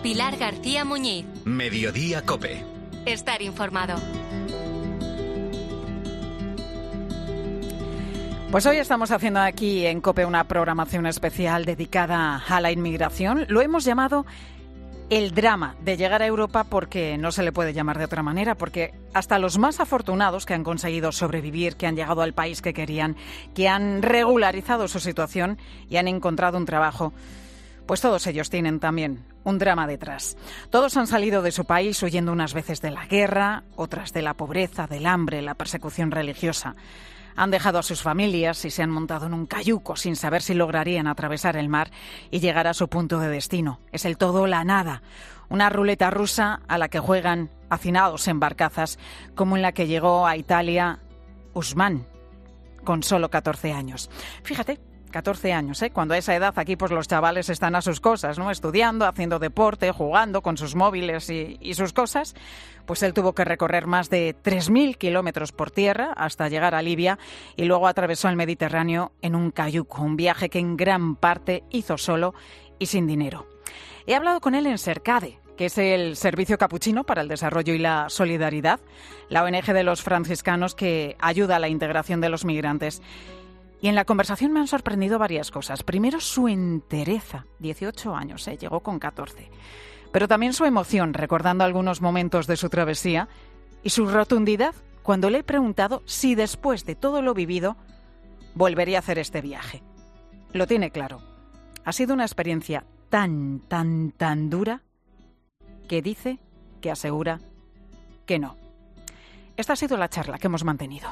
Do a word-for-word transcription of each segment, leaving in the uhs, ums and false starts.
Pilar García Muñiz. Mediodía COPE. Estar informado. Pues hoy estamos haciendo aquí en COPE una programación especial dedicada a la inmigración. Lo hemos llamado el drama de llegar a Europa porque no se le puede llamar de otra manera, porque hasta los más afortunados que han conseguido sobrevivir, que han llegado al país que querían, que han regularizado su situación y han encontrado un trabajo, pues todos ellos tienen también un drama detrás. Todos han salido de su país huyendo unas veces de la guerra, otras de la pobreza, del hambre, la persecución religiosa. Han dejado a sus familias y se han montado en un cayuco sin saber si lograrían atravesar el mar y llegar a su punto de destino. Es el todo o la nada, una ruleta rusa a la que juegan hacinados en barcazas, como en la que llegó a Italia Usman, con solo catorce años. Fíjate, catorce años, ¿eh? Cuando a esa edad aquí pues los chavales están a sus cosas, ¿no? Estudiando, haciendo deporte, jugando con sus móviles y, y sus cosas. Pues él tuvo que recorrer más de tres mil kilómetros por tierra hasta llegar a Libia y luego atravesó el Mediterráneo en un cayuco, un viaje que en gran parte hizo solo y sin dinero. He hablado con él en Sercade, que es el Servicio Capuchino para el Desarrollo y la Solidaridad, la O N Ge de los franciscanos que ayuda a la integración de los migrantes. Y en la conversación me han sorprendido varias cosas. Primero, su entereza. dieciocho años, ¿eh? Llegó con catorce. Pero también su emoción, recordando algunos momentos de su travesía, y su rotundidad cuando le he preguntado si después de todo lo vivido volvería a hacer este viaje. Lo tiene claro. Ha sido una experiencia tan, tan, tan dura que dice, que asegura que no. Esta ha sido la charla que hemos mantenido.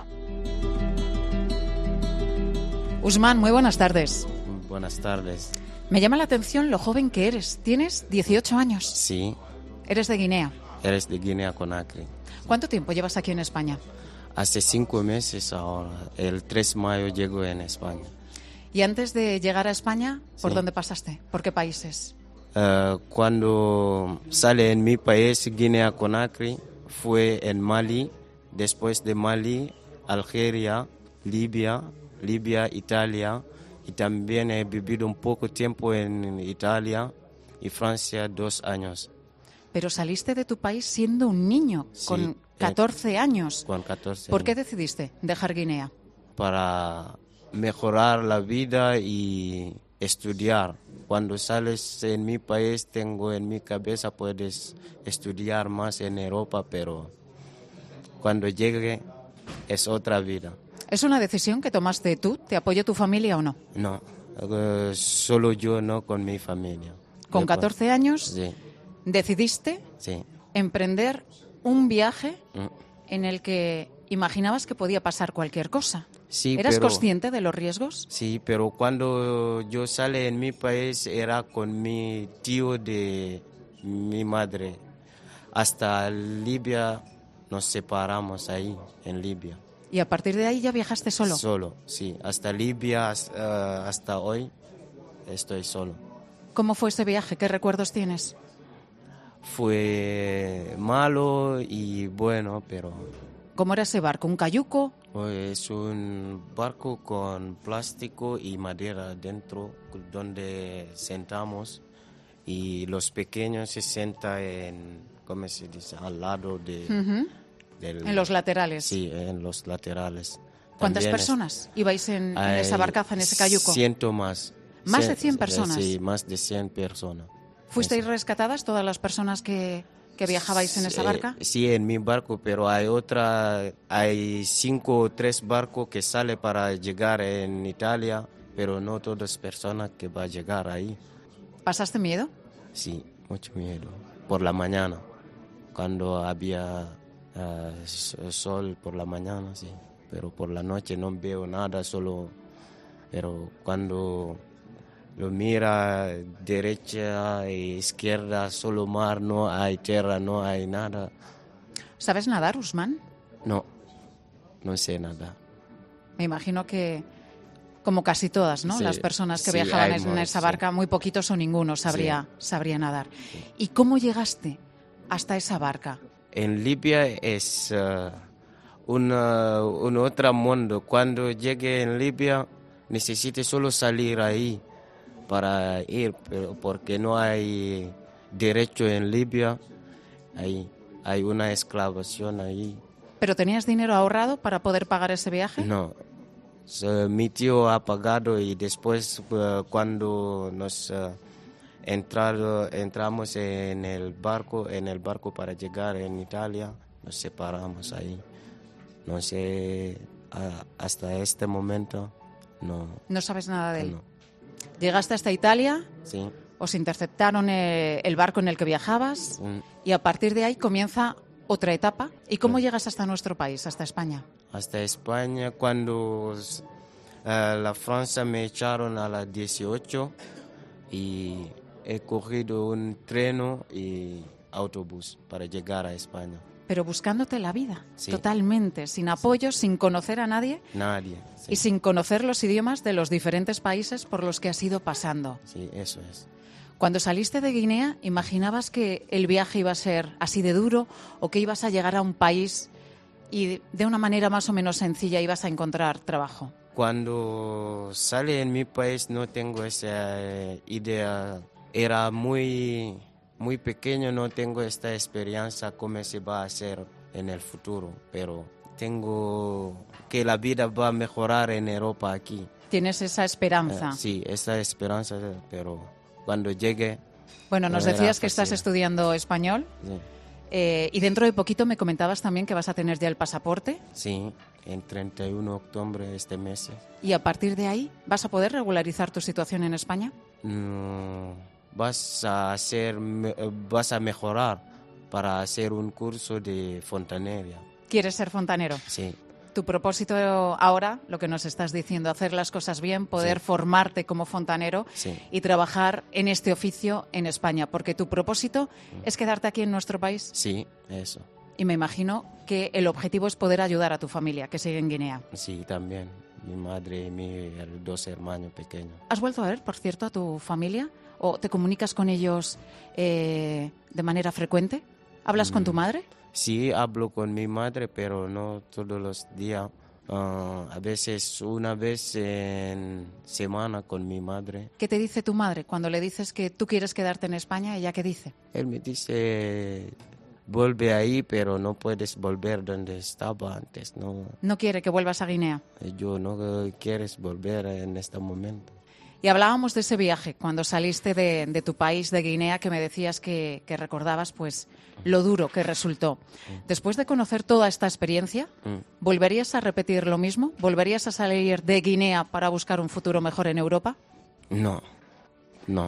Usman, muy buenas tardes. Buenas tardes. Me llama la atención lo joven que eres. Tienes dieciocho años. Sí. Eres de Guinea. Eres de Guinea Conakry. ¿Cuánto tiempo llevas aquí en España? Hace cinco meses ahora. El tres de mayo llego en España. ¿Y antes de llegar a España, por Sí. dónde pasaste? ¿Por qué países? Uh, cuando sale en mi país, Guinea Conakry, fue en Mali. Después de Mali, Algeria, Libia, Libia, Italia. Y también he vivido un poco tiempo en Italia y Francia, dos años. Pero saliste de tu país siendo un niño, Sí, con catorce años. Con catorce ¿Por qué años. decidiste dejar Guinea? Para mejorar la vida y estudiar. Cuando sales en mi país, tengo en mi cabeza, puedes estudiar más en Europa, pero cuando llegue es otra vida. ¿Es una decisión que tomaste tú? ¿Te apoyó tu familia o no? No, eh, solo yo, no con mi familia. Con Después- catorce años Sí, decidiste sí. emprender un viaje Mm. en el que imaginabas que podía pasar cualquier cosa. Sí, ¿Eras pero- consciente de los riesgos? Sí, pero cuando yo salí en mi país era con mi tío de mi madre. Hasta Libia nos separamos ahí, en Libia. Y a partir de ahí ya viajaste solo. Solo, sí. Hasta Libia, hasta, hasta hoy, estoy solo. ¿Cómo fue ese viaje? ¿Qué recuerdos tienes? Fue malo y bueno, pero ¿Cómo era ese barco? ¿Un cayuco? es un barco con plástico y madera dentro, donde sentamos y los pequeños se sientan en, ¿cómo se dice? Al lado de, Ujú. del... En los laterales. Sí, en los laterales. ¿Cuántas También es- personas ibais en, en hay esa barcaza, en ese cayuco? Ciento más. ¿Más de Cien- cien personas? Sí, más de cien personas. ¿Fuisteis Sí. rescatadas todas las personas que, que viajabais en esa Sí, barca? Sí, en mi barco, pero hay otra, hay cinco o tres barcos que salen para llegar en Italia, pero no todas personas que van a llegar ahí. ¿Pasaste miedo? Sí, mucho miedo. Por la mañana, cuando había ah, s- sol por la mañana, sí. Pero por la noche no veo nada, solo... Pero cuando lo mira derecha e izquierda, solo mar, no hay tierra, no hay nada. ¿Sabes nadar, Usman? No, no sé nada. Me imagino que, como casi todas, ¿no? Sí, Las personas que sí, viajaban hay en más, esa sí. barca, muy poquitos o ninguno sabría, sabría nadar. ¿Y cómo llegaste hasta esa barca? En Libia es uh, una, un otro mundo. Cuando llegue en Libia necesito solo salir ahí para ir, pero porque no hay derecho en Libia, ahí hay una esclavación ahí. ¿Pero tenías dinero ahorrado para poder pagar ese viaje? No, so, mi tío ha pagado y después uh, cuando nos uh, entrado, entramos en el barco, en el barco para llegar en Italia, nos separamos ahí. No sé, uh, hasta este momento no. No sabes nada de él. No. Llegaste hasta Italia. Sí. Os interceptaron eh, el barco en el que viajabas Mm. y a partir de ahí comienza otra etapa. ¿Y cómo Sí. llegas hasta nuestro país, hasta España? Hasta España cuando uh, la Francia me echaron a las dieciocho y he cogido un tren y autobús para llegar a España. Pero buscándote la vida, Sí. totalmente, sin apoyo, sin conocer a nadie Nadie. Sí, y sin conocer los idiomas de los diferentes países por los que has ido pasando. sí, eso es. Cuando saliste de Guinea, ¿imaginabas que el viaje iba a ser así de duro o que ibas a llegar a un país y de una manera más o menos sencilla ibas a encontrar trabajo? Cuando salí en mi país no tengo esa eh, idea. Era muy, muy pequeño, no tengo esta experiencia cómo se va a hacer en el futuro, pero tengo que la vida va a mejorar en Europa aquí. ¿Tienes esa esperanza? Eh, sí, esa esperanza, pero cuando llegue... Bueno, nos no era decías que estás fácil. estudiando español Sí, eh, y dentro de poquito me comentabas también que vas a tener ya el pasaporte sí, en treinta y uno de octubre este mes. y a partir de ahí vas a poder regularizar tu situación en España. No, vas a hacer, me- vas a mejorar para hacer un curso de fontanería. ¿Quieres ser fontanero? Sí, Tu propósito ahora, lo que nos estás diciendo, hacer las cosas bien, poder Sí. formarte como fontanero sí, y trabajar en este oficio en España, porque tu propósito es quedarte aquí en nuestro país sí, eso. y me imagino que el objetivo es poder ayudar a tu familia que sigue en Guinea. Sí, también. Mi madre y mis dos hermanos pequeños. ¿Has vuelto a ver, por cierto, a tu familia o te comunicas con ellos eh, de manera frecuente? ¿Hablas con tu Mm. madre? Sí, hablo con mi madre, pero no todos los días. Ah, a veces una vez en semana con mi madre. ¿Qué te dice tu madre cuando le dices que tú quieres quedarte en España? ¿Ella qué dice? Él me dice, vuelve ahí, pero no puedes volver donde estaba antes. No, No quiere que vuelvas a Guinea. yo no quieres volver en este momento. Y hablábamos de ese viaje, cuando saliste de, de tu país, de Guinea, que me decías que, que recordabas pues lo duro que resultó. Después de conocer toda esta experiencia, Mm. ¿volverías a repetir lo mismo? ¿Volverías a salir de Guinea para buscar un futuro mejor en Europa? No, no.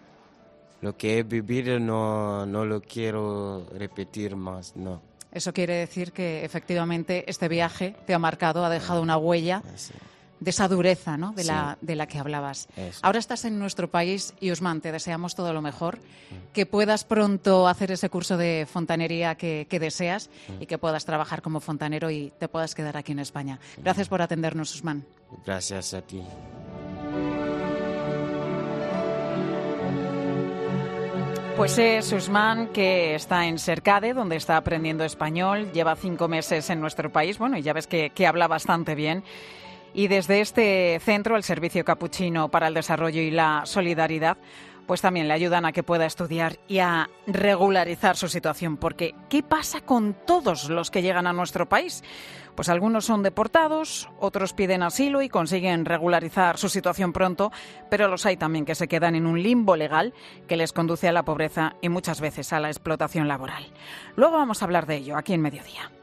Lo que he vivido no, no lo quiero repetir más, no. Eso quiere decir que efectivamente este viaje te ha marcado, ha dejado una huella Así, de esa dureza, ¿no? de, Sí. la, de la que hablabas. eso. Ahora estás en nuestro país y, Usman, te deseamos todo lo mejor, que puedas pronto hacer ese curso de fontanería que, que deseas y que puedas trabajar como fontanero y te puedas quedar aquí en España. Gracias por atendernos, Usman. Gracias a ti. Pues es Usman, que está en Sercade, donde está aprendiendo español, lleva cinco meses en nuestro país, bueno, y ya ves que, que habla bastante bien. Y desde este centro, el Servicio Capuchino para el Desarrollo y la Solidaridad, pues también le ayudan a que pueda estudiar y a regularizar su situación. Porque, ¿qué pasa con todos los que llegan a nuestro país? Pues algunos son deportados, otros piden asilo y consiguen regularizar su situación pronto, pero los hay también que se quedan en un limbo legal que les conduce a la pobreza y muchas veces a la explotación laboral. Luego vamos a hablar de ello aquí en Mediodía.